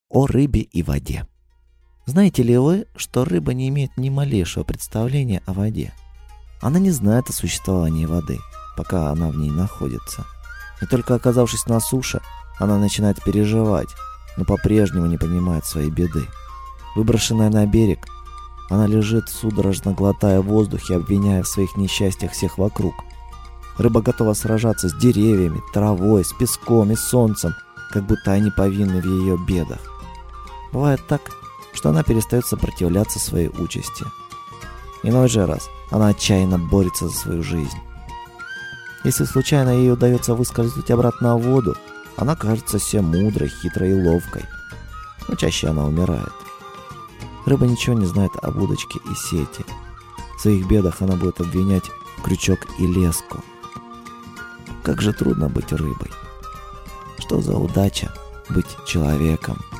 О рыбе и воде. Знаете ли вы, что рыба не имеет ни малейшего представления о воде? Она не знает о существовании воды, пока она в ней находится. И только оказавшись на суше, она начинает переживать, но по-прежнему не понимает своей беды. Выброшенная на берег, она лежит, судорожно глотая воздух и обвиняя в своих несчастьях всех вокруг. Рыба готова сражаться с деревьями, травой, с песком и солнцем, как будто они повинны в ее бедах. Бывает так, что она перестает сопротивляться своей участи. Иной же раз она отчаянно борется за свою жизнь. Если случайно ей удается выскользнуть обратно в воду, она кажется всем мудрой, хитрой и ловкой. Но чаще она умирает. Рыба ничего не знает об удочке и сети. В своих бедах она будет обвинять крючок и леску. Как же трудно быть рыбой. Что за удача быть человеком.